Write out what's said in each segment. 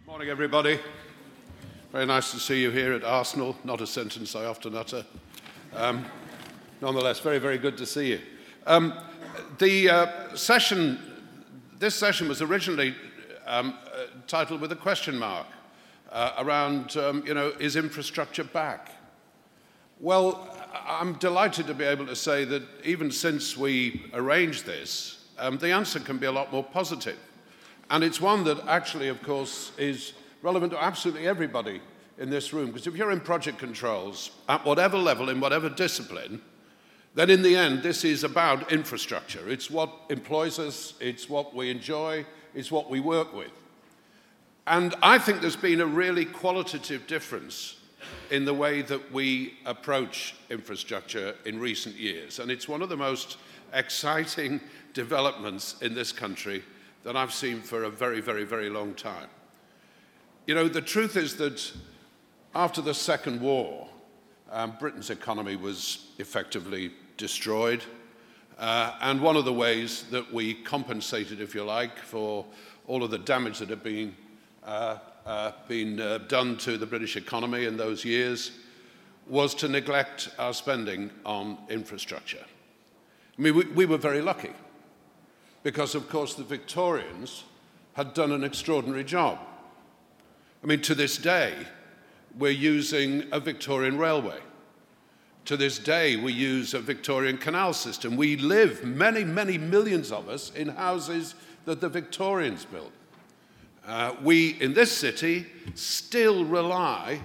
Morning, everybody. Very nice to see you here at Arsenal. Not a sentence I often utter. Nonetheless, very, very good to see you. This session was originally titled with a question mark around, is infrastructure back? Well, I'm delighted to be able to say that even since we arranged this, the answer can be a lot more positive. And it's one that actually, of course, is relevant to absolutely everybody in this room. Because if you're in project controls, at whatever level, in whatever discipline, then in the end, this is about infrastructure. It's what employs us, it's what we enjoy, it's what we work with. And I think there's been a really qualitative difference in the way that we approach infrastructure in recent years. And it's one of the most exciting developments in this country that I've seen for a very, very, very long time. You know, the truth is that after the Second War, Britain's economy was effectively destroyed. And one of the ways that we compensated, if you like, for all of the damage that had been done to the British economy in those years was to neglect our spending on infrastructure. I mean, we were very lucky because, of course, the Victorians had done an extraordinary job. I mean, to this day, we're using a Victorian railway. To this day, we use a Victorian canal system. We live, many, many millions of us, in houses that the Victorians built. We, in this city, still rely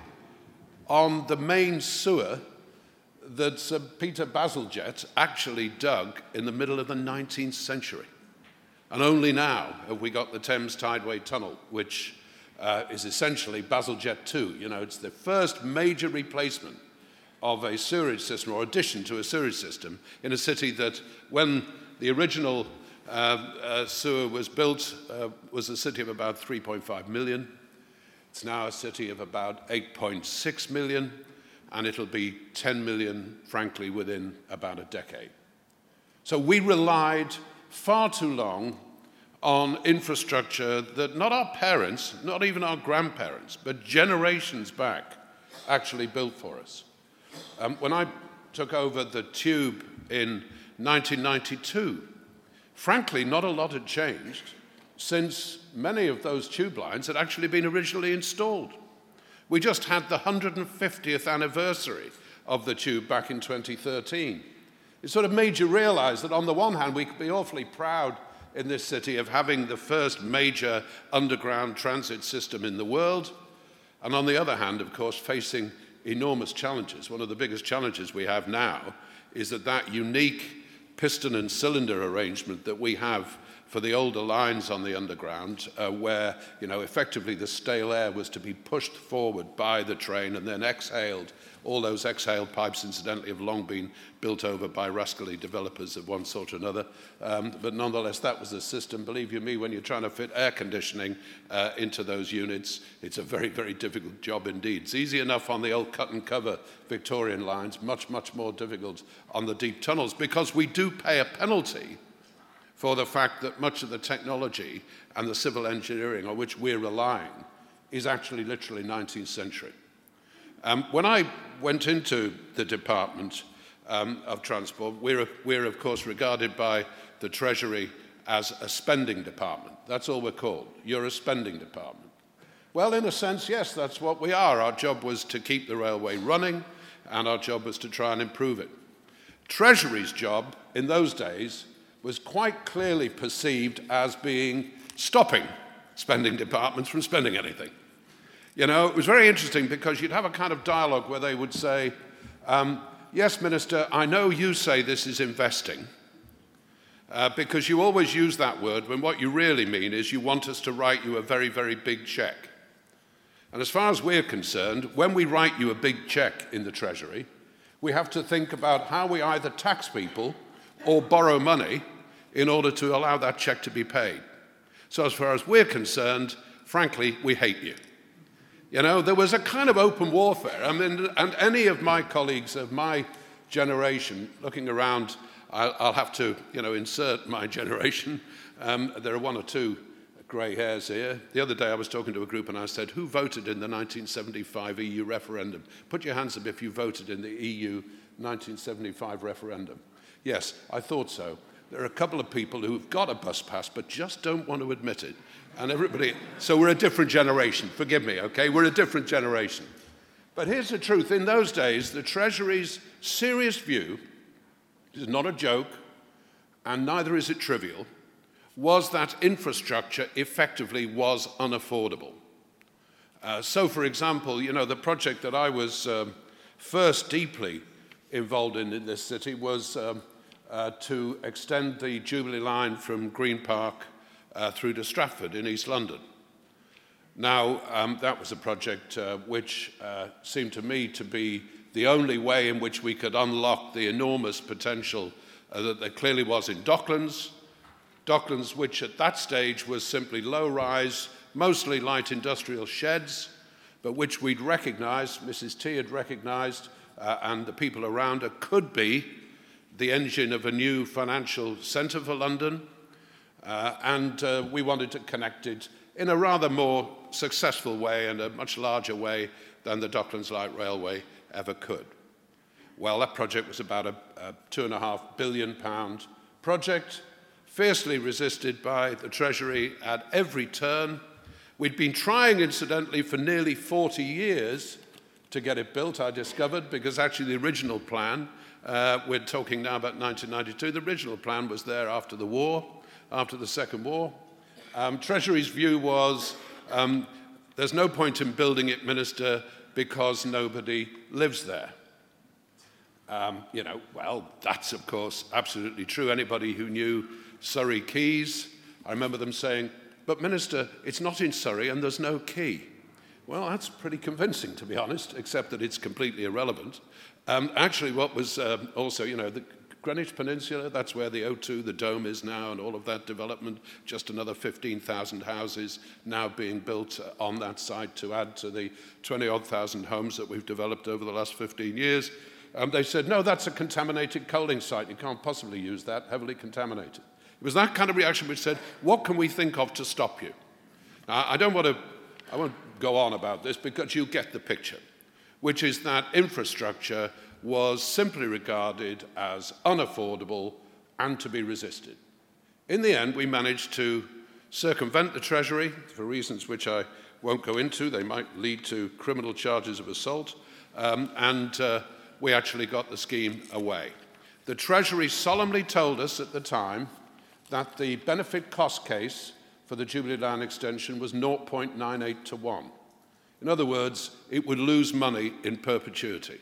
on the main sewer that Sir Peter Bazalgette actually dug in the middle of the 19th century. And only now have we got the Thames Tideway Tunnel, which is essentially Bazalgette 2. You know, it's the first major replacement of a sewerage system or addition to a sewerage system in a city that, when the original sewer was built, was a city of about 3.5 million. It's now a city of about 8.6 million, and it'll be 10 million, frankly, within about a decade. So we relied far too long on infrastructure that not our parents, not even our grandparents, but generations back actually built for us. When I took over the Tube in 1992, frankly, not a lot had changed since many of those tube lines had actually been originally installed. We just had the 150th anniversary of the Tube back in 2013. It sort of made you realize that on the one hand, we could be awfully proud in this city of having the first major underground transit system in the world, and on the other hand, of course, facing enormous challenges. One of the biggest challenges we have now is that unique piston and cylinder arrangement that we have for the older lines on the underground, where, effectively the stale air was to be pushed forward by the train and then exhaled. All those exhaled pipes, incidentally, have long been built over by rascally developers of one sort or another. But nonetheless, that was the system. Believe you me, when you're trying to fit air conditioning into those units, it's a very, very difficult job indeed. It's easy enough on the old cut-and-cover Victorian lines, much, much more difficult on the deep tunnels, because we do pay a penalty for the fact that much of the technology and the civil engineering on which we're relying is actually literally 19th century. When I went into the Department of Transport, we're of course regarded by the Treasury as a spending department. That's all we're called. You're a spending department. Well, in a sense, yes, that's what we are. Our job was to keep the railway running, and our job was to try and improve it. Treasury's job in those days was quite clearly perceived as being stopping spending departments from spending anything. You know, it was very interesting because you'd have a kind of dialogue where they would say, yes, Minister, I know you say this is investing, because you always use that word when what you really mean is you want us to write you a very, very big cheque. And as far as we're concerned, when we write you a big cheque in the Treasury, we have to think about how we either tax people or borrow money in order to allow that cheque to be paid. So as far as we're concerned, frankly, we hate you. You know, there was a kind of open warfare. I mean, and any of my colleagues of my generation, looking around, I'll have to, insert my generation. There are one or two grey hairs here. The other day I was talking to a group and I said, who voted in the 1975 EU referendum? Put your hands up if you voted in the EU 1975 referendum. Yes, I thought so. There are a couple of people who've got a bus pass but just don't want to admit it. And everybody, so we're a different generation. Forgive me, okay? We're a different generation. But here's the truth. In those days, the Treasury's serious view, this is not a joke, and neither is it trivial, was that infrastructure effectively was unaffordable. So, for example, you know, the project that I was first deeply involved in this city was to extend the Jubilee line from Green Park through to Stratford in East London. Now, that was a project which seemed to me to be the only way in which we could unlock the enormous potential that there clearly was in Docklands. Docklands, which at that stage was simply low-rise, mostly light industrial sheds, but which we'd recognised, Mrs. T had recognised, and the people around her, could be the engine of a new financial centre for London, and we wanted to connect it in a rather more successful way and a much larger way than the Docklands Light Railway ever could. Well, that project was about a £2.5 billion project, fiercely resisted by the Treasury at every turn. We'd been trying, incidentally, for nearly 40 years to get it built, I discovered, because actually the original plan, we're talking now about 1992, the original plan was there after the war, after the Second War. Treasury's view was, there's no point in building it, Minister, because nobody lives there. Well, that's, of course, absolutely true. Anybody who knew Surrey Quays, I remember them saying, but Minister, it's not in Surrey and there's no quay. Well, that's pretty convincing, to be honest, except that it's completely irrelevant. Actually, what was also, the Greenwich Peninsula, that's where the O2, the Dome is now, and all of that development, just another 15,000 houses now being built on that site to add to the 20-odd thousand homes that we've developed over the last 15 years. They said, no, that's a contaminated coaling site. You can't possibly use that, heavily contaminated. It was that kind of reaction which said, what can we think of to stop you? Now, I won't go on about this because you get the picture, which is that infrastructure was simply regarded as unaffordable and to be resisted. In the end, we managed to circumvent the Treasury for reasons which I won't go into. They might lead to criminal charges of assault, and we actually got the scheme away. The Treasury solemnly told us at the time that the benefit-cost case for the Jubilee Line extension was 0.98 to 1. In other words, it would lose money in perpetuity.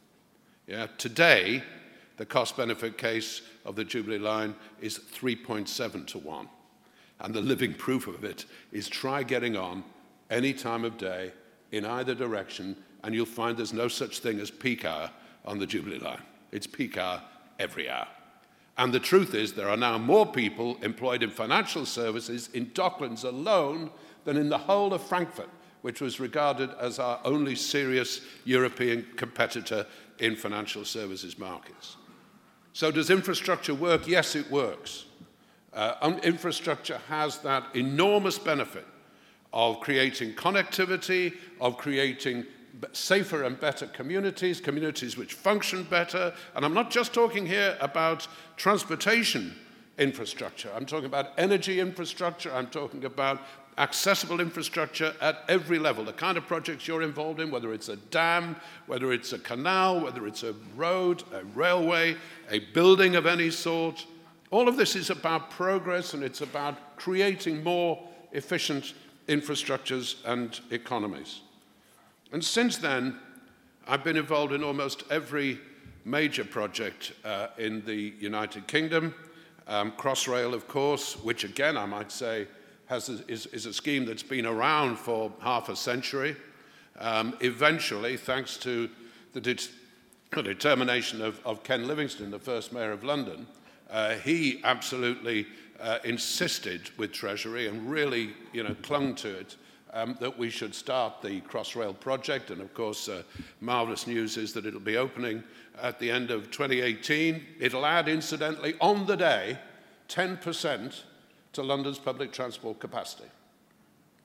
Today, the cost-benefit case of the Jubilee Line is 3.7 to 1. And the living proof of it is try getting on any time of day in either direction, and you'll find there's no such thing as peak hour on the Jubilee Line. It's peak hour every hour. And the truth is there are now more people employed in financial services in Docklands alone than in the whole of Frankfurt, which was regarded as our only serious European competitor in financial services markets. So does infrastructure work? Yes, it works. Infrastructure has that enormous benefit of creating connectivity, of creating safer and better communities, communities which function better. And I'm not just talking here about transportation infrastructure. I'm talking about energy infrastructure. I'm talking about accessible infrastructure at every level. The kind of projects you're involved in, whether it's a dam, whether it's a canal, whether it's a road, a railway, a building of any sort, all of this is about progress, and it's about creating more efficient infrastructures and economies. And since then, I've been involved in almost every major project in the United Kingdom. Crossrail, of course, which again, I might say, is a scheme that's been around for half a century. Eventually, thanks to the determination of Ken Livingstone, the first mayor of London, he absolutely insisted with Treasury and really clung to it that we should start the Crossrail project. And of course, marvellous news is that it'll be opening at the end of 2018. It'll add, incidentally, on the day, 10% to London's public transport capacity.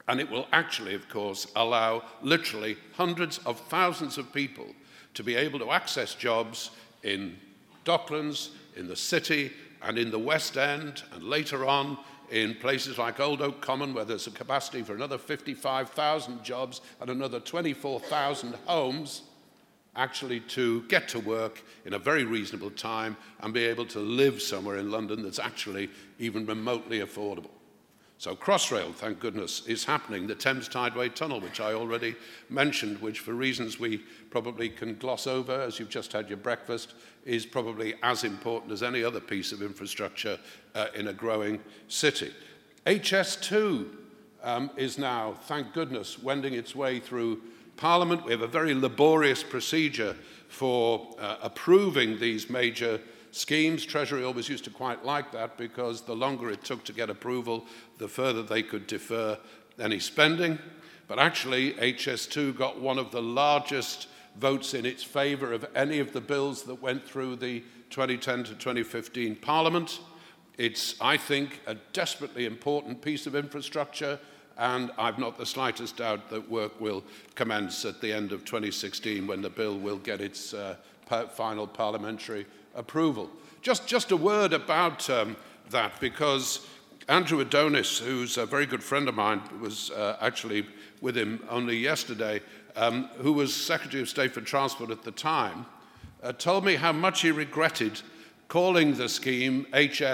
And it will actually, of course, allow literally hundreds of thousands of people to be able to access jobs in Docklands, in the city, and in the West End, and later on in places like Old Oak Common, where there's a capacity for another 55,000 jobs and another 24,000 homes, actually to get to work in a very reasonable time and be able to live somewhere in London that's actually even remotely affordable. So Crossrail, thank goodness, is happening. The Thames Tideway Tunnel, which I already mentioned, which for reasons we probably can gloss over as you've just had your breakfast, is probably as important as any other piece of infrastructure in a growing city. HS2 is now, thank goodness, wending its way through Parliament. We have a very laborious procedure for approving these major schemes. Treasury always used to quite like that because the longer it took to get approval, the further they could defer any spending. But actually, HS2 got one of the largest votes in its favour of any of the bills that went through the 2010 to 2015 Parliament. It's, I think, a desperately important piece of infrastructure, and I've not the slightest doubt that work will commence at the end of 2016 when the bill will get its final parliamentary approval. Just a word about that, because Andrew Adonis, who's a very good friend of mine, was actually with him only yesterday, who was Secretary of State for Transport at the time, told me how much he regretted calling the scheme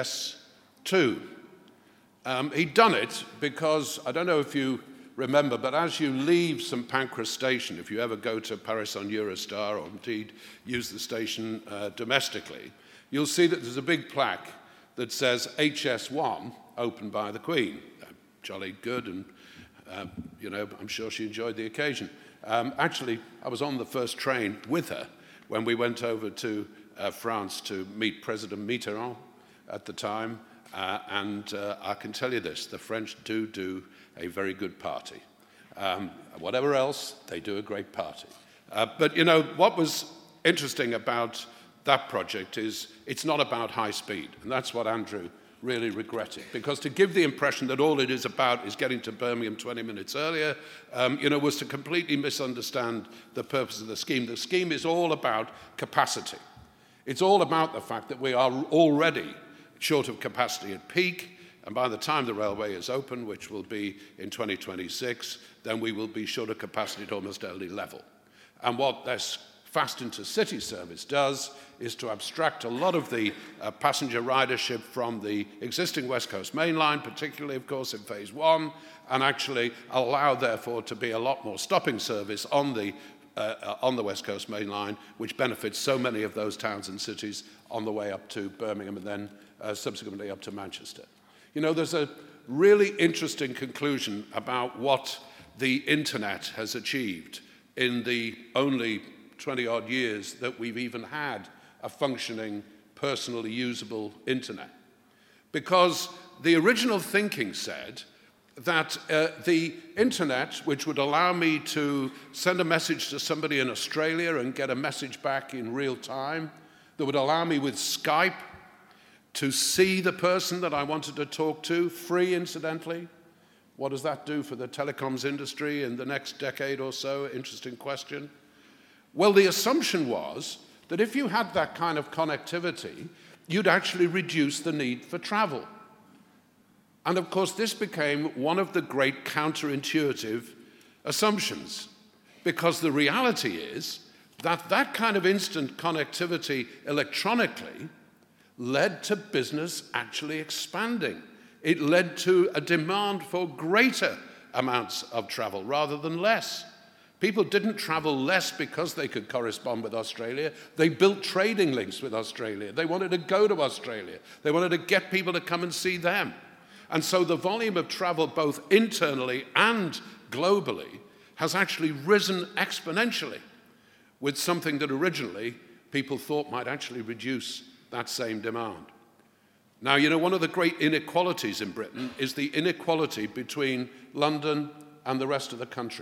HS2. He'd done it because, I don't know if you remember, but as you leave St Pancras Station, if you ever go to Paris on Eurostar or indeed use the station domestically, you'll see that there's a big plaque that says HS1, opened by the Queen. Jolly good, and I'm sure she enjoyed the occasion. Actually, I was on the first train with her when we went over to France to meet President Mitterrand at the time, and I can tell you this, the French do a very good party. Whatever else, they do a great party. But what was interesting about that project is it's not about high speed, and that's what Andrew really regretted, because to give the impression that all it is about is getting to Birmingham 20 minutes earlier, was to completely misunderstand the purpose of the scheme. The scheme is all about capacity. It's all about the fact that we are already short of capacity at peak, and by the time the railway is open, which will be in 2026, then we will be short of capacity at almost early level. And what this Fast Intercity service does is to abstract a lot of the passenger ridership from the existing West Coast Main Line, particularly, of course, in Phase 1, and actually allow, therefore, to be a lot more stopping service on the West Coast Main Line, which benefits so many of those towns and cities on the way up to Birmingham and then subsequently up to Manchester. There's a really interesting conclusion about what the internet has achieved in the only 20-odd years that we've even had a functioning, personally usable internet. Because the original thinking said that the internet, which would allow me to send a message to somebody in Australia and get a message back in real time, that would allow me with Skype to see the person that I wanted to talk to, free incidentally. What does that do for the telecoms industry in the next decade or so? Interesting question. Well, the assumption was that if you had that kind of connectivity, you'd actually reduce the need for travel. And of course, this became one of the great counterintuitive assumptions, because the reality is that that kind of instant connectivity electronically led to business actually expanding. It led to a demand for greater amounts of travel rather than less. People didn't travel less because they could correspond with Australia. They built trading links with Australia. They wanted to go to Australia. They wanted to get people to come and see them. And so the volume of travel, both internally and globally, has actually risen exponentially with something that originally people thought might actually reduce that same demand. Now, one of the great inequalities in Britain is the inequality between London and the rest of the country.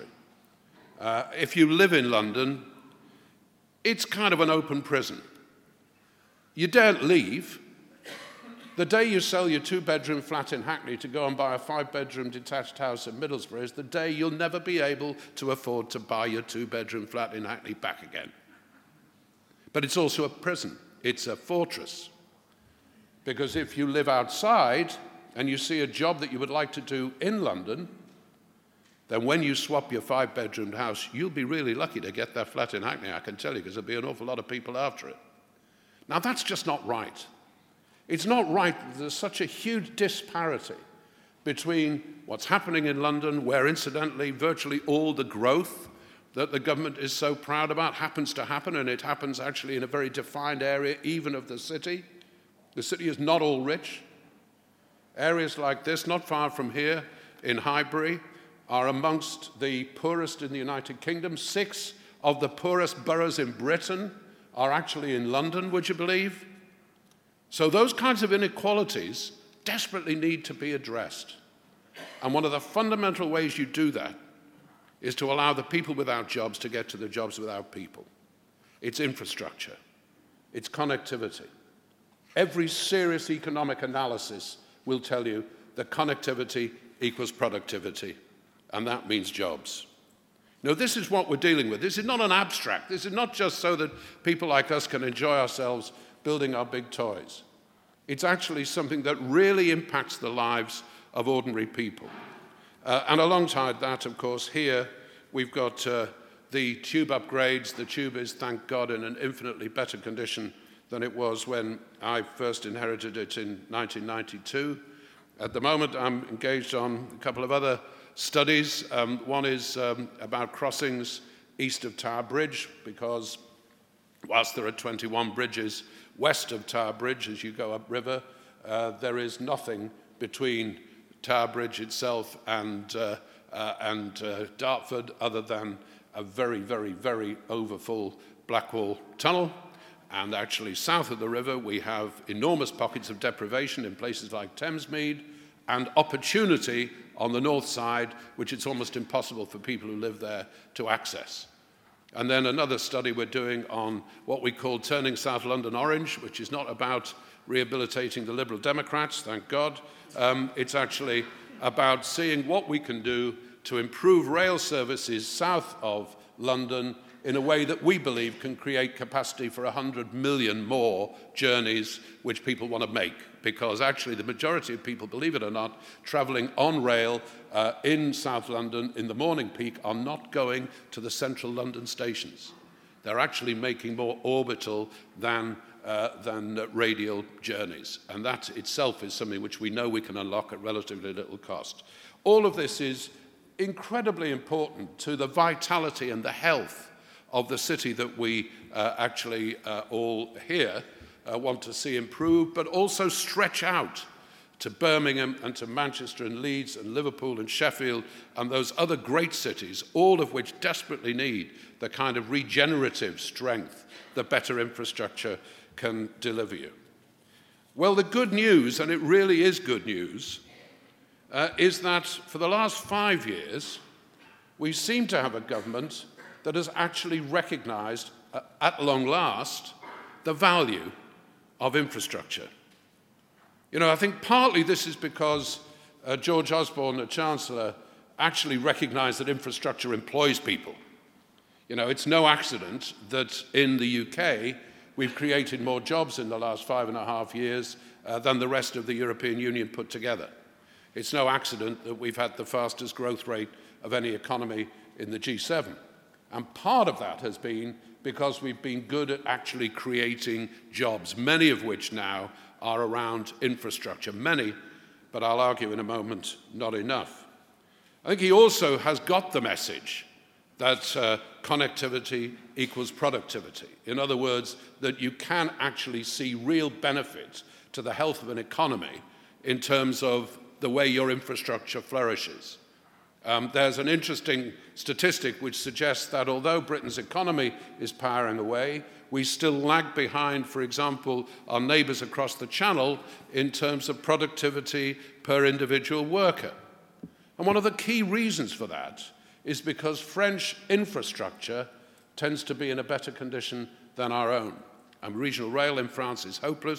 If you live in London, it's kind of an open prison. You daren't leave, The day you sell your 2-bedroom flat in Hackney to go and buy a 5-bedroom detached house in Middlesbrough is the day you'll never be able to afford to buy your 2-bedroom flat in Hackney back again. But it's also a prison. It's a fortress. Because if you live outside and you see a job that you would like to do in London, then when you swap your 5-bedroom house, you'll be really lucky to get that flat in Hackney, I can tell you, because there'll be an awful lot of people after it. Now, that's just not right. It's not right that there's such a huge disparity between what's happening in London, where incidentally virtually all the growth that the government is so proud about happens to happen, and it happens actually in a very defined area even of the city. The city is not all rich. Areas like this, not far from here in Highbury, are amongst the poorest in the United Kingdom. 6 of the poorest boroughs in Britain are actually in London, would you believe? So those kinds of inequalities desperately need to be addressed. And one of the fundamental ways you do that is to allow the people without jobs to get to the jobs without people. It's infrastructure. It's connectivity. Every serious economic analysis will tell you that connectivity equals productivity, and that means jobs. Now, this is what we're dealing with. This is not an abstract. This is not just so that people like us can enjoy ourselves building our big toys. It's actually something that really impacts the lives of ordinary people. And alongside that, of course, here we've got the tube upgrades. The tube is, thank God, in an infinitely better condition than it was when I first inherited it in 1992. At the moment, I'm engaged on a couple of other studies. One is about crossings east of Tower Bridge, because whilst there are 21 bridges west of Tower Bridge as you go upriver, there is nothing between Tower Bridge itself and Dartford other than a very, very, very overfull Blackwall Tunnel. And actually south of the river we have enormous pockets of deprivation in places like Thamesmead, and opportunity on the north side, which it's almost impossible for people who live there to access. And then another study we're doing on what we call Turning South London Orange, which is not about rehabilitating the Liberal Democrats, thank God. It's actually about seeing what we can do to improve rail services south of London in a way that we believe can create capacity for 100 million more journeys which people want to make. Because actually the majority of people, believe it or not, travelling on rail in South London in the morning peak are not going to the central London stations. They're actually making more orbital than radial journeys. And that itself is something which we know we can unlock at relatively little cost. All of this is incredibly important to the vitality and the health of the city that we all here want to see improve, but also stretch out to Birmingham and to Manchester and Leeds and Liverpool and Sheffield and those other great cities, all of which desperately need the kind of regenerative strength that better infrastructure can deliver you. Well, the good news, and it really is good news, is that for the last 5 years, we seem to have a government that has actually recognised, at long last, the value of infrastructure. You know, I think partly this is because George Osborne, the Chancellor, actually recognised that infrastructure employs people. You know, it's no accident that in the UK we've created more jobs in the last 5.5 years than the rest of the European Union put together. It's no accident that we've had the fastest growth rate of any economy in the G7. And part of that has been because we've been good at actually creating jobs, many of which now are around infrastructure. Many, but I'll argue in a moment, not enough. I think he also has got the message that connectivity equals productivity. In other words, that you can actually see real benefit to the health of an economy in terms of the way your infrastructure flourishes. There's an interesting statistic which suggests that although Britain's economy is powering away, we still lag behind, for example, our neighbours across the Channel in terms of productivity per individual worker. And one of the key reasons for that is because French infrastructure tends to be in a better condition than our own. And regional rail in France is hopeless.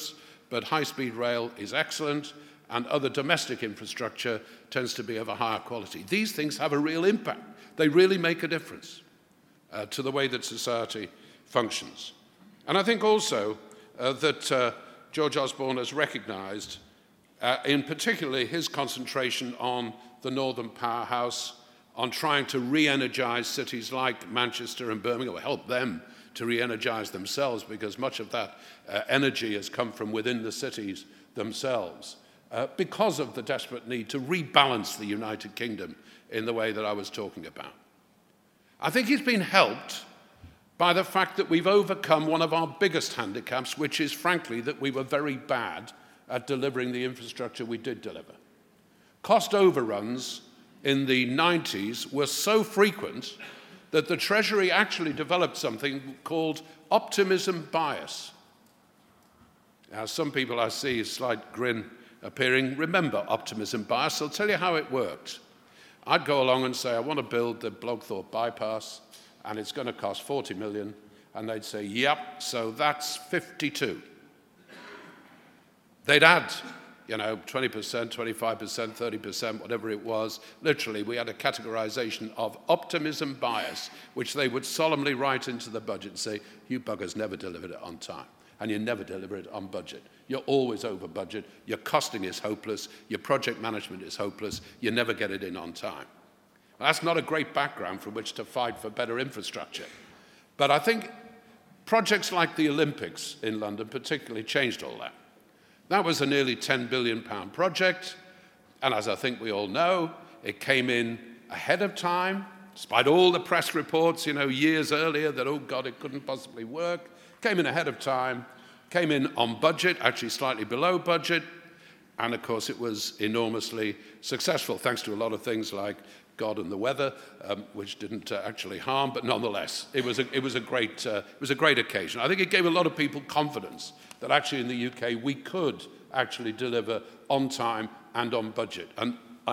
but high-speed rail is excellent, and other domestic infrastructure tends to be of a higher quality. These things have a real impact. They really make a difference to the way that society functions. And I think also that George Osborne has recognized, in particular, his concentration on the Northern Powerhouse, on trying to re-energize cities like Manchester and Birmingham, or help them to re-energize themselves, because much of that energy has come from within the cities themselves, because of the desperate need to rebalance the United Kingdom in the way that I was talking about. I think he's been helped by the fact that we've overcome one of our biggest handicaps, which is, frankly, that we were very bad at delivering the infrastructure we did deliver. Cost overruns in the 90s were so frequent that the Treasury actually developed something called optimism bias. Now, some people I see, a slight grin appearing, remember optimism bias. I'll tell you how it worked. I'd go along and say, I want to build the Blogthorpe bypass, and it's going to cost 40 million. And they'd say, yep, so that's 52. They'd add, 20%, 25%, 30%, whatever it was. Literally, we had a categorization of optimism bias, which they would solemnly write into the budget and say, you buggers never delivered it on time, and you never deliver it on budget. You're always over budget, your costing is hopeless, your project management is hopeless, you never get it in on time. Well, that's not a great background from which to fight for better infrastructure. But I think projects like the Olympics in London particularly changed all that. That was a nearly £10 billion project, and as I think we all know, it came in ahead of time, despite all the press reports, years earlier that, oh God, it couldn't possibly work. Came in ahead of time, came in on budget, actually slightly below budget, and of course it was enormously successful, thanks to a lot of things like God and the weather, which didn't actually harm, but nonetheless, it was a great occasion. I think it gave a lot of people confidence that actually in the UK we could actually deliver on time and on budget. And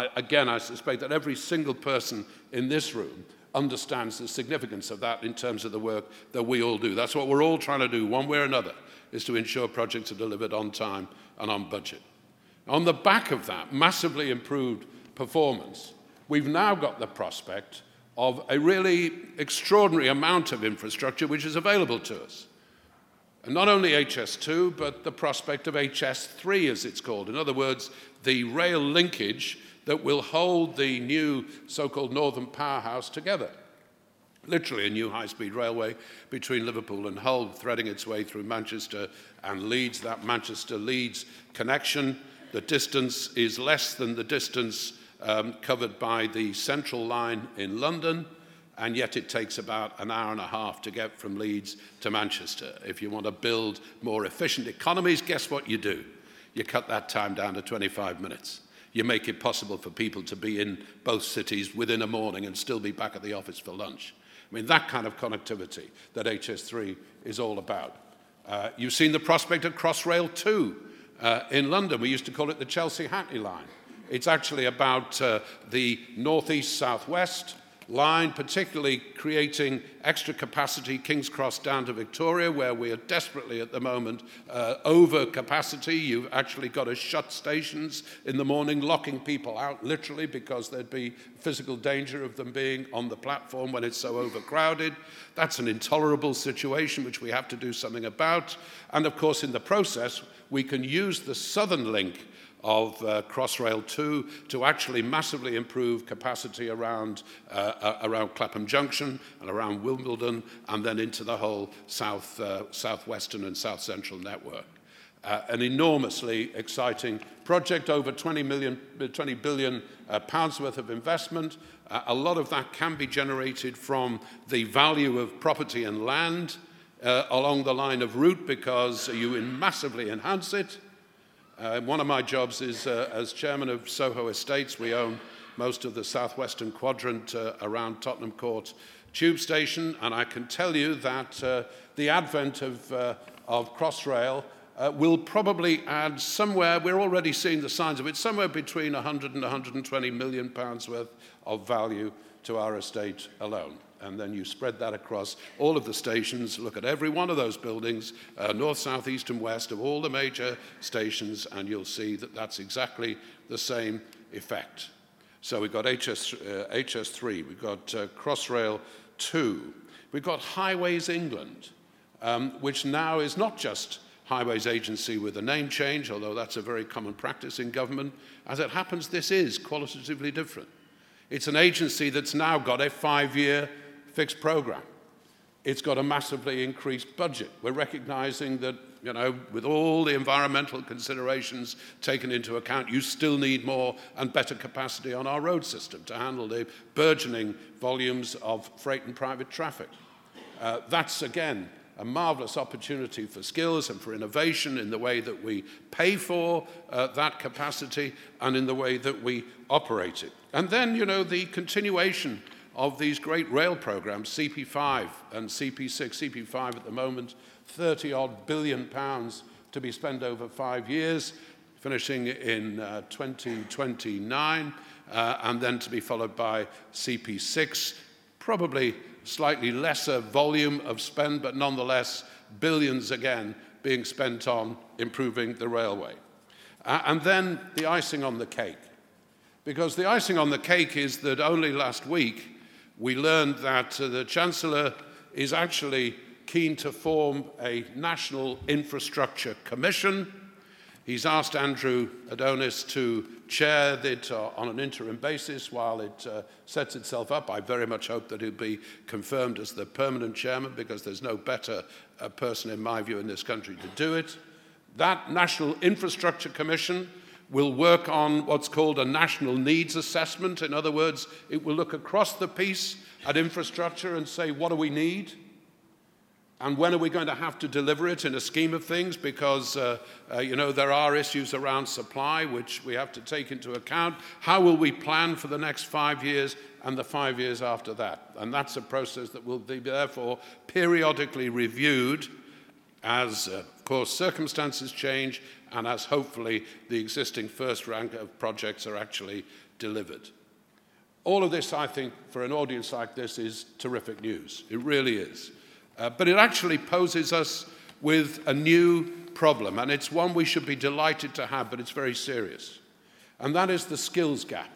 I suspect that every single person in this room understands the significance of that in terms of the work that we all do. That's what we're all trying to do, one way or another, is to ensure projects are delivered on time and on budget. On the back of that massively improved performance, we've now got the prospect of a really extraordinary amount of infrastructure which is available to us. And not only HS2, but the prospect of HS3, as it's called. In other words, the rail linkage that will hold the new so-called Northern Powerhouse together. Literally a new high-speed railway between Liverpool and Hull, threading its way through Manchester and Leeds. That Manchester-Leeds connection, the distance is less than the distance covered by the Central line in London, and yet it takes about an hour and a half to get from Leeds to Manchester. If you want to build more efficient economies, guess what you do? You cut that time down to 25 minutes. You make it possible for people to be in both cities within a morning and still be back at the office for lunch. I mean, that kind of connectivity that HS3 is all about. You've seen the prospect of Crossrail 2 in London. We used to call it the Chelsea-Hackney line. It's actually about the northeast-southwest line, particularly creating extra capacity King's Cross down to Victoria, where we are desperately at the moment over capacity. You've actually got to shut stations in the morning, locking people out literally because there'd be physical danger of them being on the platform when it's so overcrowded. That's an intolerable situation which we have to do something about. And of course, in the process, we can use the southern link of Crossrail 2 to actually massively improve capacity around Clapham Junction and around Wimbledon, and then into the whole southwestern and south central network. An enormously exciting project, over 20 billion pounds worth of investment. A lot of that can be generated from the value of property and land along the line of route, because you massively enhance it. One of my jobs is as chairman of Soho Estates. We own most of the southwestern quadrant around Tottenham Court Tube Station, and I can tell you that the advent of Crossrail will probably add somewhere, we're already seeing the signs of it, somewhere between 100 and 120 million pounds worth of value to our estate alone. and then you spread that across all of the stations, look at every one of those buildings, north, south, east, and west of all the major stations, and you'll see that that's exactly the same effect. So we've got HS3, we've got Crossrail 2, we've got Highways England, which now is not just Highways Agency with a name change, although that's a very common practice in government. As it happens, this is qualitatively different. It's an agency that's now got a 5-year fixed program. It's got a massively increased budget. We're recognizing that, with all the environmental considerations taken into account, you still need more and better capacity on our road system to handle the burgeoning volumes of freight and private traffic. That's, again, a marvelous opportunity for skills and for innovation in the way that we pay for that capacity and in the way that we operate it. And then, the continuation of these great rail programs, CP5 and CP6. CP5 at the moment, 30-odd billion pounds to be spent over 5 years, finishing in 2029, and then to be followed by CP6, probably slightly lesser volume of spend, but nonetheless billions again being spent on improving the railway. And then the icing on the cake. Because the icing on the cake is that only last week we learned that the Chancellor is actually keen to form a National Infrastructure Commission. He's asked Andrew Adonis to chair it on an interim basis while it sets itself up. I very much hope that he'll be confirmed as the permanent chairman, because there's no better person, in my view, in this country to do it. That National Infrastructure Commission will work on what's called a national needs assessment. In other words, it will look across the piece at infrastructure and say, what do we need? And when are we going to have to deliver it in a scheme of things? Because, there are issues around supply which we have to take into account. How will we plan for the next 5 years and the 5 years after that? And that's a process that will be, therefore, periodically reviewed as, of course, circumstances change and as, hopefully, the existing first rank of projects are actually delivered. All of this, I think, for an audience like this is terrific news. It really is. But it actually poses us with a new problem, and it's one we should be delighted to have, but it's very serious. And that is the skills gap.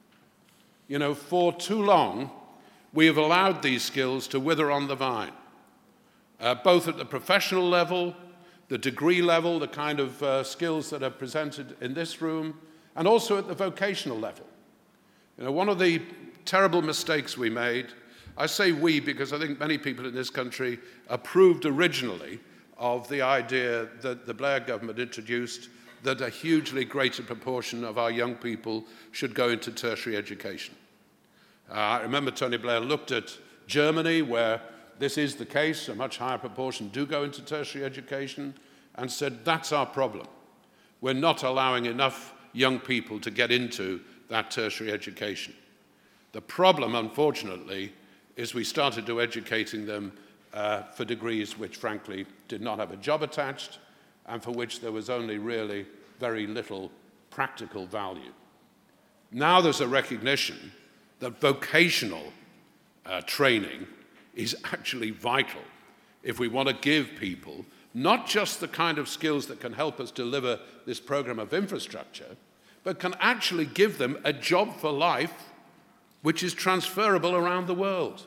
For too long, we have allowed these skills to wither on the vine, both at the professional level, the degree level, the kind of skills that are presented in this room, and also at the vocational level. One of the terrible mistakes we made, I say we because I think many people in this country approved originally of the idea that the Blair government introduced, that a hugely greater proportion of our young people should go into tertiary education. I remember Tony Blair looked at Germany, where this is the case, a much higher proportion do go into tertiary education, and said, that's our problem. We're not allowing enough young people to get into that tertiary education. The problem, unfortunately, is we started to educating them for degrees which, frankly, did not have a job attached and for which there was only really very little practical value. Now there's a recognition that vocational training is actually vital if we want to give people not just the kind of skills that can help us deliver this program of infrastructure, but can actually give them a job for life which is transferable around the world.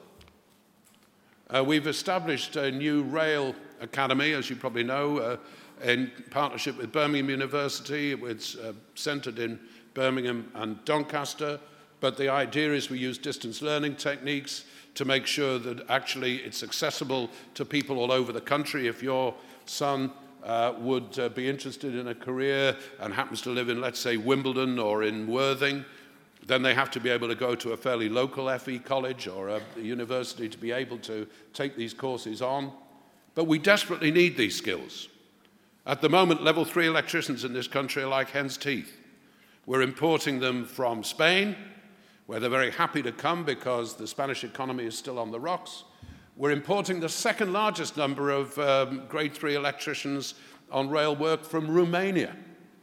We've established a new rail academy, as you probably know, in partnership with Birmingham University. It's centered in Birmingham and Doncaster, but the idea is we use distance learning techniques to make sure that actually it's accessible to people all over the country. If your son would be interested in a career and happens to live in, let's say, Wimbledon or in Worthing, then they have to be able to go to a fairly local FE college or a university to be able to take these courses on. But we desperately need these skills. At the moment, level 3 electricians in this country are like hen's teeth. We're importing them from Spain, where they're very happy to come because the Spanish economy is still on the rocks. We're importing the second largest number of grade 3 electricians on rail work from Romania.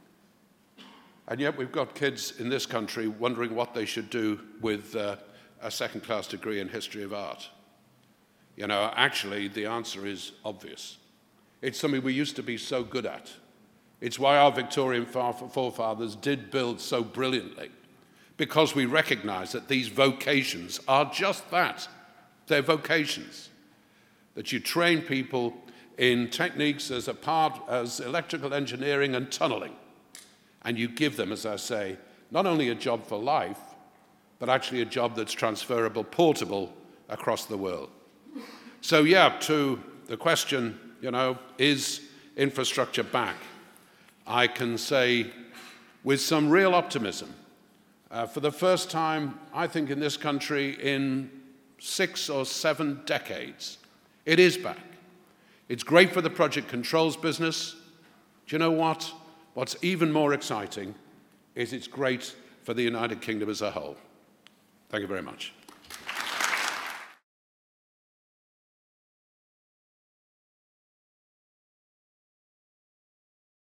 And yet we've got kids in this country wondering what they should do with a second-class degree in history of art. Actually, the answer is obvious. It's something we used to be so good at. It's why our Victorian forefathers did build so brilliantly, because we recognize that these vocations are just that. They're vocations. That you train people in techniques as electrical engineering and tunneling, and you give them, as I say, not only a job for life, but actually a job that's transferable, portable across the world. So to the question, is infrastructure back? I can say with some real optimism, for the first time, I think, in this country in 6 or 7 decades, it is back. It's great for the project controls business. Do you know what? What's even more exciting is it's great for the United Kingdom as a whole. Thank you very much.